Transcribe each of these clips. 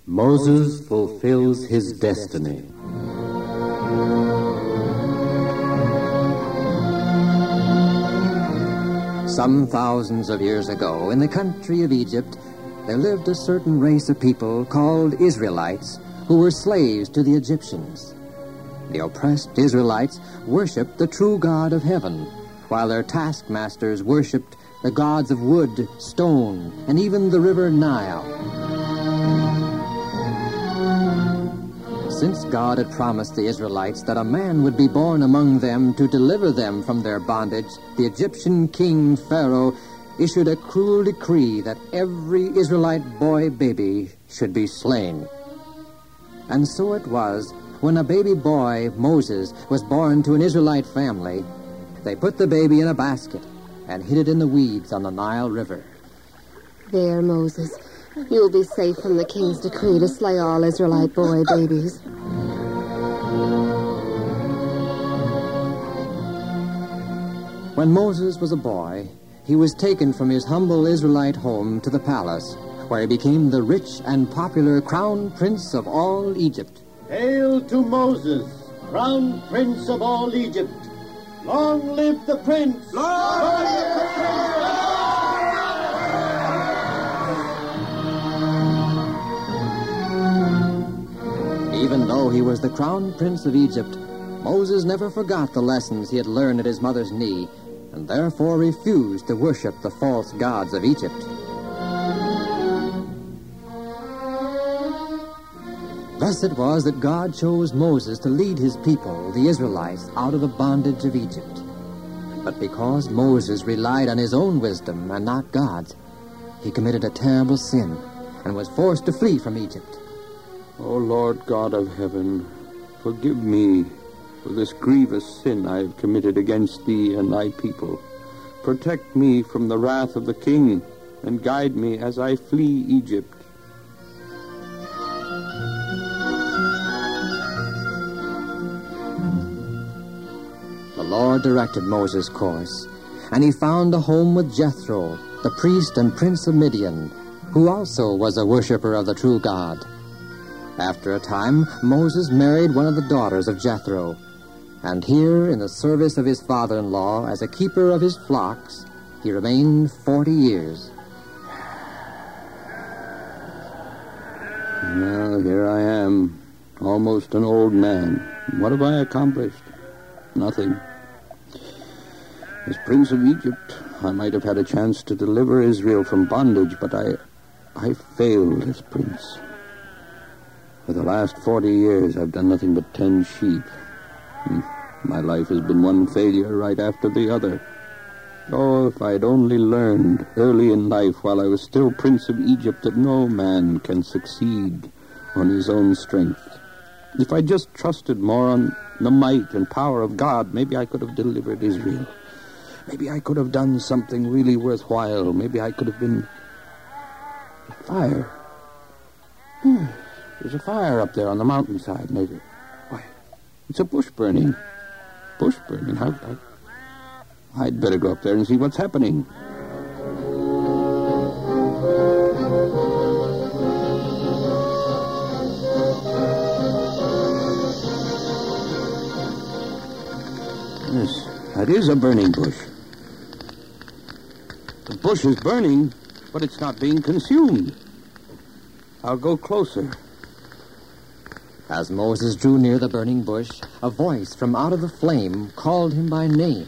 Moses fulfills his destiny. Some thousands of years ago, in the country of Egypt, there lived a certain race of people called Israelites who were slaves to the Egyptians. The oppressed Israelites worshipped the true God of heaven, while their taskmasters worshipped the gods of wood, stone, and even the river Nile. Since God had promised the Israelites that a man would be born among them to deliver them from their bondage, the Egyptian king Pharaoh issued a cruel decree that every Israelite boy baby should be slain. And so it was, when a baby boy, Moses, was born to an Israelite family, they put the baby in a basket and hid it in the weeds on the Nile River. There, Moses. You'll be safe from the king's decree to slay all Israelite boy babies. When Moses was a boy, he was taken from his humble Israelite home to the palace, where he became the rich and popular crown prince of all Egypt. Hail to Moses, crown prince of all Egypt. Long live the prince! Long live the prince! Even though he was the crown prince of Egypt, Moses never forgot the lessons he had learned at his mother's knee, and therefore refused to worship the false gods of Egypt. Thus it was that God chose Moses to lead his people, the Israelites, out of the bondage of Egypt. But because Moses relied on his own wisdom and not God's, he committed a terrible sin and was forced to flee from Egypt. O Lord God of heaven, forgive me for this grievous sin I have committed against thee and thy people. Protect me from the wrath of the king, and guide me as I flee Egypt. The Lord directed Moses' course, and he found a home with Jethro, the priest and prince of Midian, who also was a worshiper of the true God. After a time, Moses married one of the daughters of Jethro, and here, in the service of his father-in-law as a keeper of his flocks, he remained 40 years. Well, here I am, almost an old man. What have I accomplished? Nothing. As Prince of Egypt, I might have had a chance to deliver Israel from bondage, but I failed as prince. For the last 40 years, I've done nothing but tend sheep. My life has been one failure right after the other. Oh, if I had only learned early in life, while I was still Prince of Egypt, that no man can succeed on his own strength. If I just trusted more on the might and power of God, maybe I could have delivered Israel. Maybe I could have done something really worthwhile. Maybe I could have been... Fire. There's a fire up there on the mountainside. Maybe. Why, it's a bush burning. Bush burning? I'd better go up there and see what's happening. Yes, that is a burning bush. The bush is burning, but it's not being consumed. I'll go closer. As Moses drew near the burning bush, a voice from out of the flame called him by name.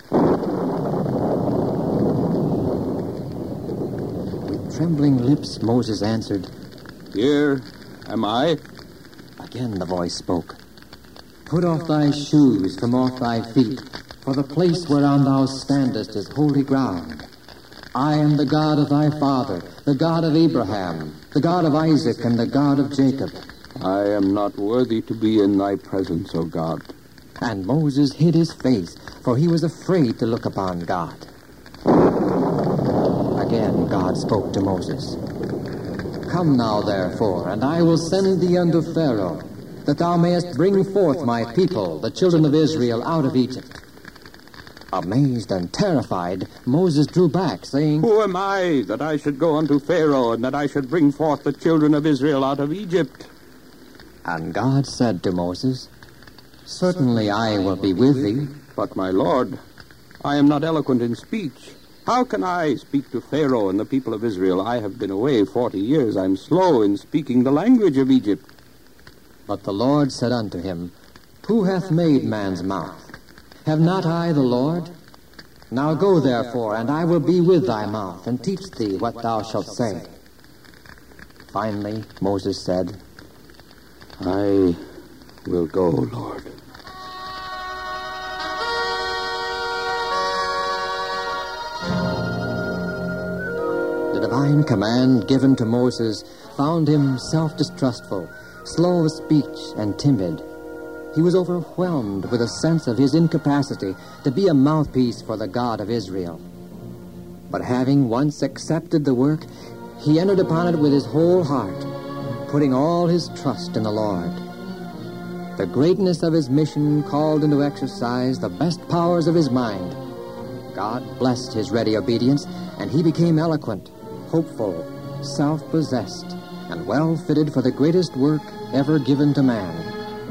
With trembling lips, Moses answered, Here am I. Again the voice spoke. Put off thy shoes from off thy feet, for the place whereon thou standest is holy ground. I am the God of thy father, the God of Abraham, the God of Isaac, and the God of Jacob. I am not worthy to be in thy presence, O God. And Moses hid his face, for he was afraid to look upon God. Again God spoke to Moses. Come now, therefore, and I will send thee unto Pharaoh, that thou mayest bring forth my people, the children of Israel, out of Egypt. Amazed and terrified, Moses drew back, saying, Who am I that I should go unto Pharaoh and that I should bring forth the children of Israel out of Egypt? And God said to Moses, Certainly I will be with thee. But, my Lord, I am not eloquent in speech. How can I speak to Pharaoh and the people of Israel? I have been away 40 years. I'm slow in speaking the language of Egypt. But the Lord said unto him, Who hath made man's mouth? Have not I the Lord? Now go therefore, and I will be with thy mouth, and teach thee what thou shalt say. Finally, Moses said, I will go, Lord. The divine command given to Moses found him self-distrustful, slow of speech, and timid. He was overwhelmed with a sense of his incapacity to be a mouthpiece for the God of Israel. But having once accepted the work, he entered upon it with his whole heart, putting all his trust in the Lord. The greatness of his mission called into exercise the best powers of his mind. God blessed his ready obedience, and he became eloquent, hopeful, self-possessed, and well-fitted for the greatest work ever given to man.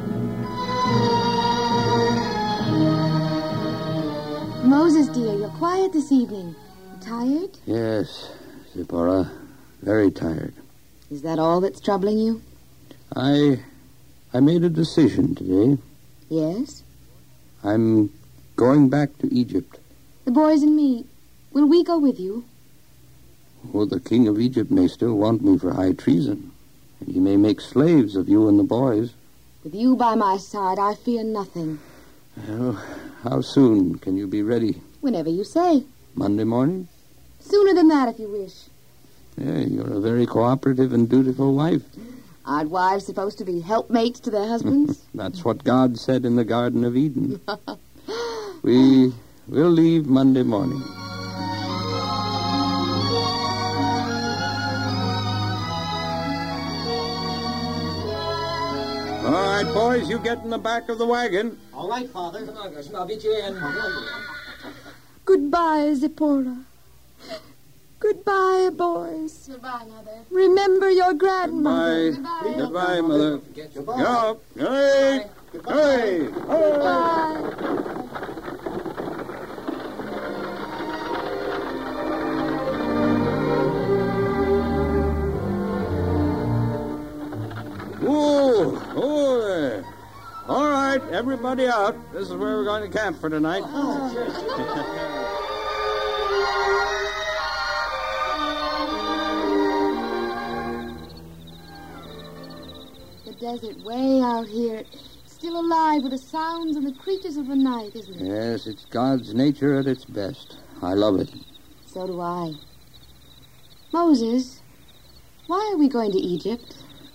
Moses, dear, you're quiet this evening. Tired? Yes, Zipporah, very tired. Is that all that's troubling you? I made a decision today. Yes? I'm going back to Egypt. The boys and me, will we go with you? Oh, the king of Egypt may still want me for high treason, and he may make slaves of you and the boys. With you by my side, I fear nothing. Well, how soon can you be ready? Whenever you say. Monday morning? Sooner than that, if you wish. Yeah, you're a very cooperative and dutiful wife. Aren't wives supposed to be helpmates to their husbands? That's what God said in the Garden of Eden. We will leave Monday morning. All right, boys, you get in the back of the wagon. All right, Father. Goodbye, Zipporah. Goodbye, boys. Goodbye, Mother. Remember your grandmother. Goodbye. Goodbye, Mother. Go. Hey. Hey. Goodbye. Oh, there. All right, everybody out. This is where we're going to camp for tonight. The desert way out here, still alive with the sounds and the creatures of the night, isn't it? Yes, it's God's nature at its best. I love it. So do I. Moses, why are we going to Egypt?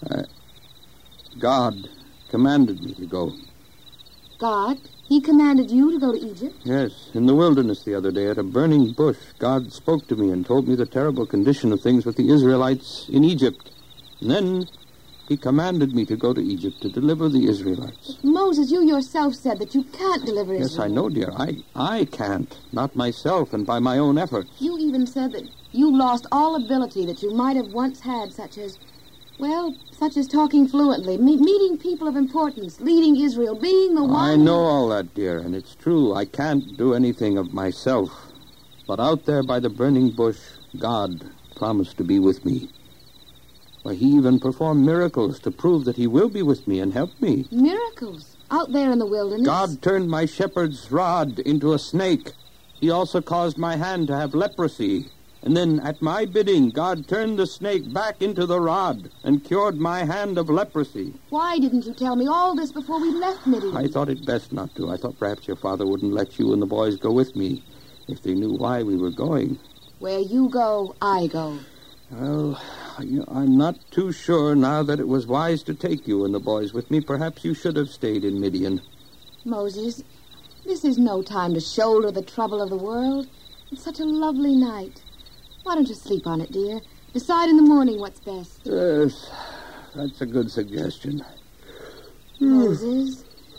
God commanded me to go. God? He commanded you to go to Egypt? Yes, in the wilderness the other day at a burning bush, God spoke to me and told me the terrible condition of things with the Israelites in Egypt. And then he commanded me to go to Egypt to deliver the Israelites. Moses, you yourself said that you can't deliver Israel. Yes, I know, dear. I can't. Not myself and by my own efforts. You even said that you lost all ability that you might have once had, such as talking fluently, meeting people of importance, leading Israel, being the one... I know all that, dear, and it's true. I can't do anything of myself. But out there by the burning bush, God promised to be with me. Why, he even performed miracles to prove that he will be with me and help me. Miracles? Out there in the wilderness? God turned my shepherd's rod into a snake. He also caused my hand to have leprosy. And then, at my bidding, God turned the snake back into the rod and cured my hand of leprosy. Why didn't you tell me all this before we left Midian? I thought it best not to. I thought perhaps your father wouldn't let you and the boys go with me if they knew why we were going. Where you go, I go. Well, I'm not too sure now that it was wise to take you and the boys with me. Perhaps you should have stayed in Midian. Moses, this is no time to shoulder the trouble of the world. It's such a lovely night. Why don't you sleep on it, dear? Decide in the morning what's best. Yes, that's a good suggestion. Moses,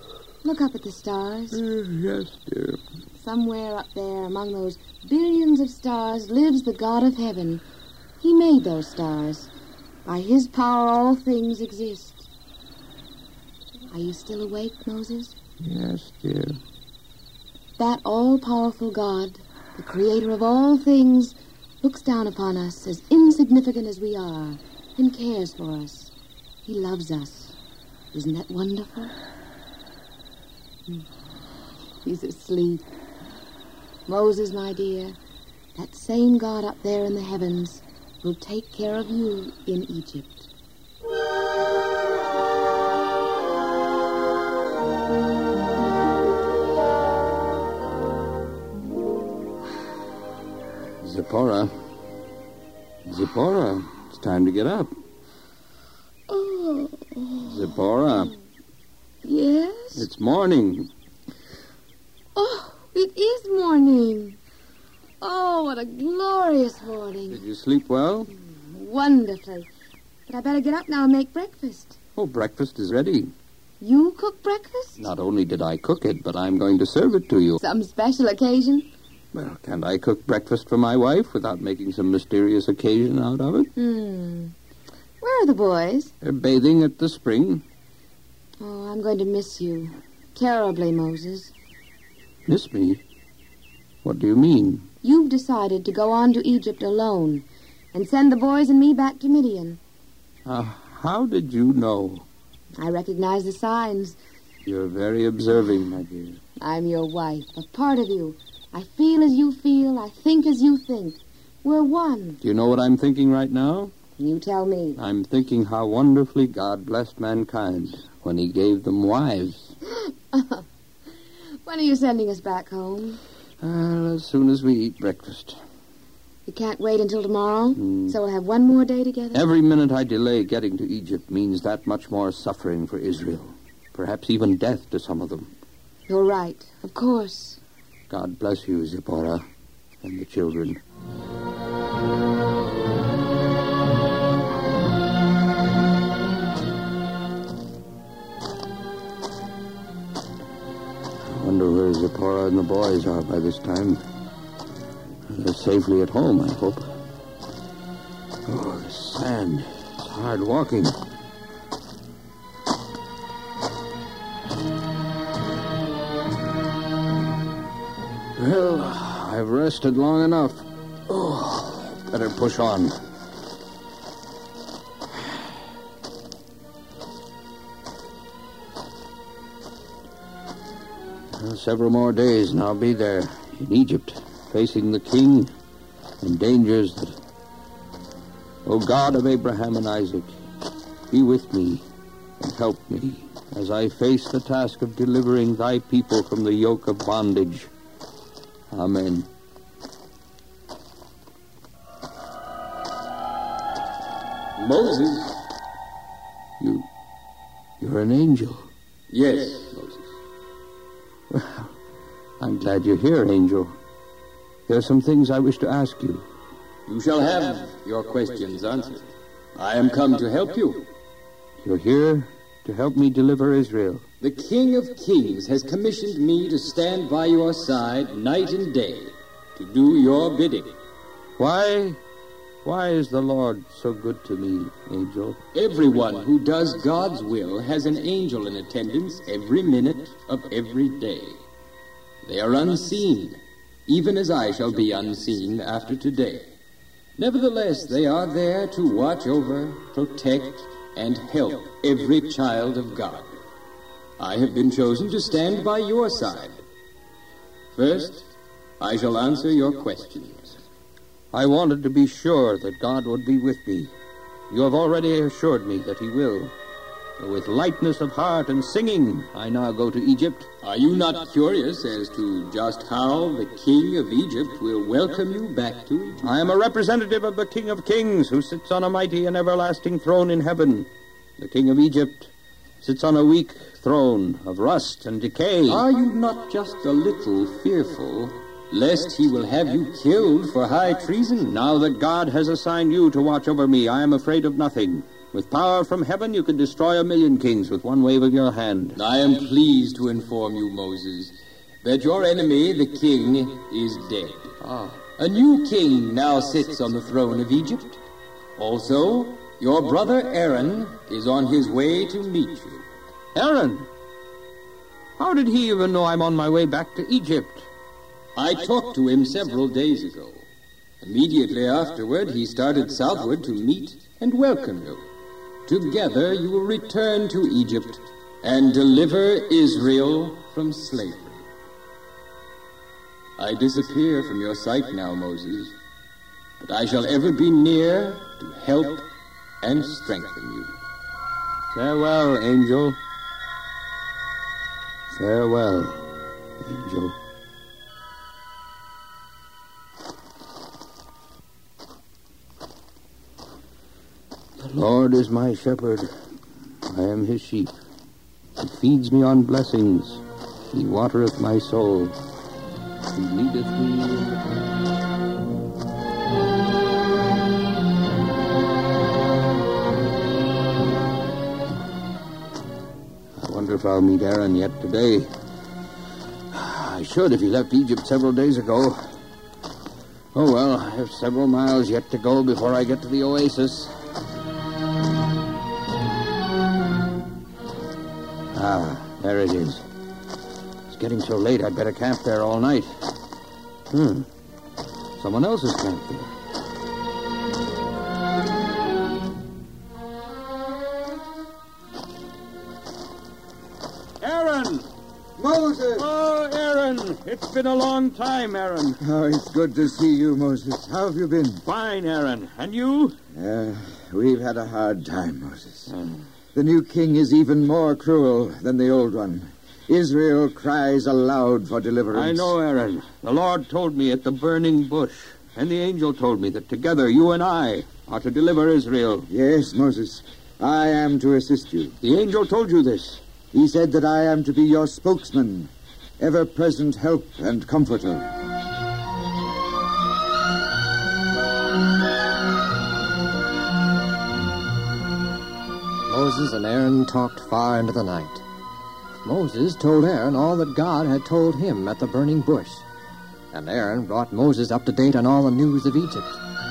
Look up at the stars. Yes, dear. Somewhere up there among those billions of stars lives the God of heaven. He made those stars. By his power all things exist. Are you still awake, Moses? Yes, dear. That all-powerful God, the creator of all things, looks down upon us as insignificant as we are and cares for us. He loves us. Isn't that wonderful? He's asleep. Moses, my dear, that same God up there in the heavens will take care of you in Egypt. Zipporah. Zipporah, it's time to get up. Oh. Zipporah, Yes? it's morning. Oh, it is morning. Oh, what a glorious morning. Did you sleep well? Wonderfully. But I better get up now and make breakfast. Oh, breakfast is ready. You cook breakfast? Not only did I cook it, but I'm going to serve it to you. Some special occasion? Well, can't I cook breakfast for my wife without making some mysterious occasion out of it? Where are the boys? They're bathing at the spring. Oh, I'm going to miss you. Terribly, Moses. Miss me? What do you mean? You've decided to go on to Egypt alone and send the boys and me back to Midian. How did you know? I recognize the signs. You're very observing, my dear. I'm your wife, a part of you. I feel as you feel. I think as you think. We're one. Do you know what I'm thinking right now? You tell me. I'm thinking how wonderfully God blessed mankind when he gave them wives. When are you sending us back home? As soon as we eat breakfast. You can't wait until tomorrow? So we'll have one more day together? Every minute I delay getting to Egypt means that much more suffering for Israel. Perhaps even death to some of them. You're right. Of course. God bless you, Zipporah, and the children. I wonder where Zipporah and the boys are by this time. They're safely at home, I hope. Oh, the sand. It's hard walking. Well, I've rested long enough. Oh, better push on. Well, several more days and I'll be there in Egypt, facing the king and dangers that... O God of Abraham and Isaac, be with me and help me as I face the task of delivering thy people from the yoke of bondage. Amen. Moses. You're an angel. Yes, Moses. Well, I'm glad you're here, angel. There are some things I wish to ask you. You shall have your questions answered. I am come to help you. You're here to help me deliver Israel. The King of Kings has commissioned me to stand by your side night and day to do your bidding. Why is the Lord so good to me, angel? Everyone who does God's will has an angel in attendance every minute of every day. They are unseen, even as I shall be unseen after today. Nevertheless, they are there to watch over, protect, and help every child of God. I have been chosen to stand by your side. First, I shall answer your questions. I wanted to be sure that God would be with me. You have already assured me that he will. With lightness of heart and singing, I now go to Egypt. Are you not curious as to just how the King of Egypt will welcome you back to Egypt? I am a representative of the King of Kings, who sits on a mighty and everlasting throne in heaven. The King of Egypt sits on a weak throne of rust and decay. Are you not just a little fearful lest he will have you killed for high treason? Now that God has assigned you to watch over me, I am afraid of nothing. With power from heaven, you could destroy 1,000,000 kings with one wave of your hand. I am pleased to inform you, Moses, that your enemy, the king, is dead. A new king now sits on the throne of Egypt. Also, your brother Aaron is on his way to meet you. Aaron? How did he even know I'm on my way back to Egypt? I talked to him several days ago. Immediately afterward, he started southward to meet and welcome you. Together, you will return to Egypt and deliver Israel from slavery. I disappear from your sight now, Moses, but I shall ever be near to help and strengthen you. Farewell, angel. Farewell, angel. The Lord is my shepherd. I am his sheep. He feeds me on blessings. He watereth my soul. He leadeth me in the path. I wonder if I'll meet Aaron yet today. I should if he left Egypt several days ago. Oh, well, I have several miles yet to go before I get to the oasis. There it is. It's getting so late, I'd better camp there all night. Someone else is camped there. Aaron! Moses! Oh, Aaron! It's been a long time, Aaron. Oh, it's good to see you, Moses. How have you been? Fine, Aaron. And you? We've had a hard time, Moses. The new king is even more cruel than the old one. Israel cries aloud for deliverance. I know, Aaron. The Lord told me at the burning bush, and the angel told me that together you and I are to deliver Israel. Yes, Moses. I am to assist you. The angel told you this. He said that I am to be your spokesman, ever-present help and comforter. Moses and Aaron talked far into the night. Moses told Aaron all that God had told him at the burning bush, and Aaron brought Moses up to date on all the news of Egypt.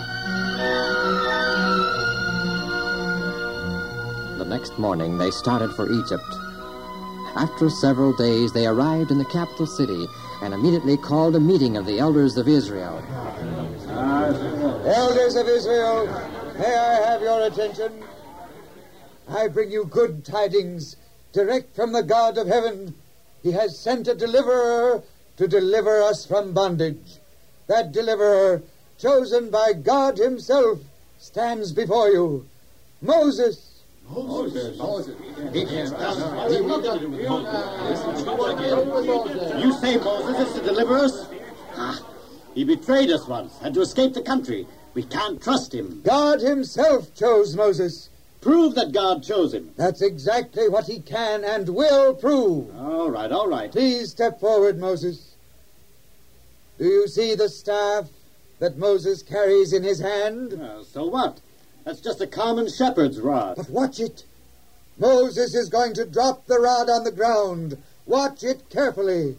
The next morning, they started for Egypt. After several days, they arrived in the capital city and immediately called a meeting of the elders of Israel. Elders of Israel, may I have your attention? I bring you good tidings direct from the God of heaven. He has sent a deliverer to deliver us from bondage. That deliverer, chosen by God himself, stands before you. Moses. Moses. You say Moses is to deliver us? He betrayed us once, had to escape the country. We can't trust him. God himself chose Moses. Prove that God chose him. That's exactly what he can and will prove. All right. Please step forward, Moses. Do you see the staff that Moses carries in his hand? So what? That's just a common shepherd's rod. But watch it. Moses is going to drop the rod on the ground. Watch it carefully.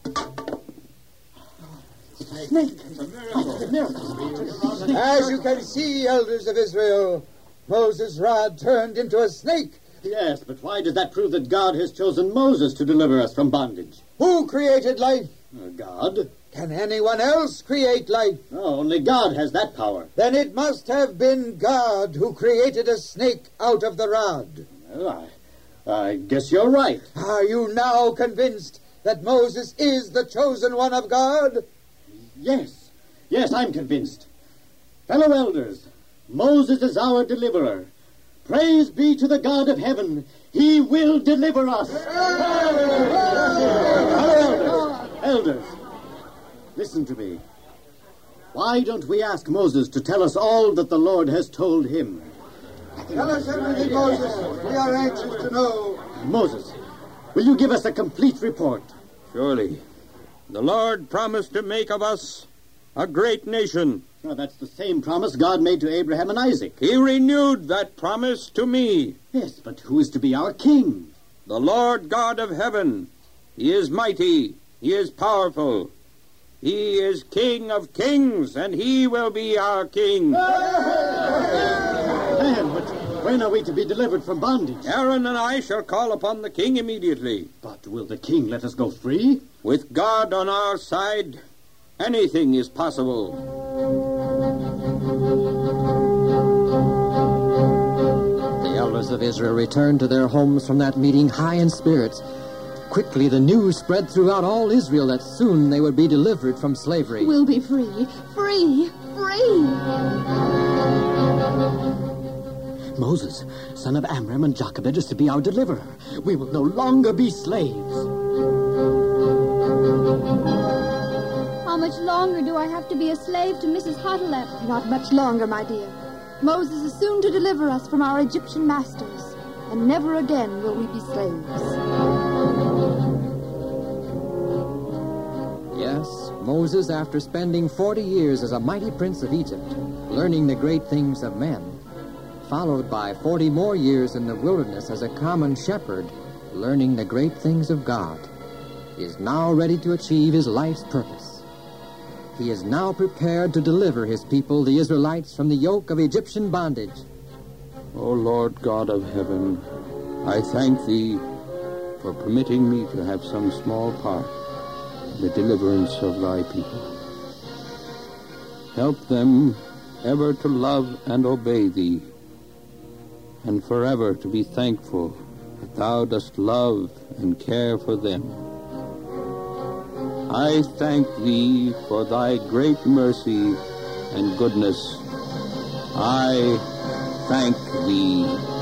As you can see, elders of Israel, Moses' rod turned into a snake. Yes, but why does that prove that God has chosen Moses to deliver us from bondage? Who created life? God. Can anyone else create life? No, only God has that power. Then it must have been God who created a snake out of the rod. Well, I guess you're right. Are you now convinced that Moses is the chosen one of God? Yes, I'm convinced. Fellow elders, Moses is our deliverer. Praise be to the God of heaven. He will deliver us. Elders, listen to me. Why don't we ask Moses to tell us all that the Lord has told him? Tell us everything, Moses. We are anxious to know. Moses, will you give us a complete report? Surely. The Lord promised to make of us a great nation, Well, that's the same promise God made to Abraham and Isaac. He renewed that promise to me. Yes, but who is to be our king? The Lord God of heaven. He is mighty. He is powerful. He is King of kings, and he will be our king. Man, but when are we to be delivered from bondage? Aaron and I shall call upon the king immediately. But will the king let us go free? With God on our side, anything is possible. The elders of Israel returned to their homes from that meeting high in spirits. Quickly, the news spread throughout all Israel that soon they would be delivered from slavery. We'll be free. Free. Free. Moses, son of Amram and Jochebed, is to be our deliverer. We will no longer be slaves. How much longer do I have to be a slave to Mrs. Hotelep? Not much longer, my dear. Moses is soon to deliver us from our Egyptian masters, and never again will we be slaves. Yes, Moses, after spending 40 years as a mighty prince of Egypt, learning the great things of men, followed by 40 more years in the wilderness as a common shepherd, learning the great things of God, is now ready to achieve his life's purpose. He is now prepared to deliver his people, the Israelites, from the yoke of Egyptian bondage. O Lord God of heaven, I thank thee for permitting me to have some small part in the deliverance of thy people. Help them ever to love and obey thee, and forever to be thankful that thou dost love and care for them. I thank thee for thy great mercy and goodness. I thank thee.